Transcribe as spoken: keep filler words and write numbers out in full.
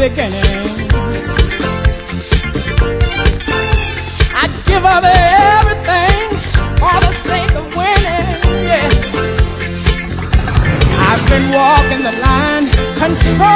beginning. I'd give up everything for the sake of winning. Yeah. I've been walking the line, control.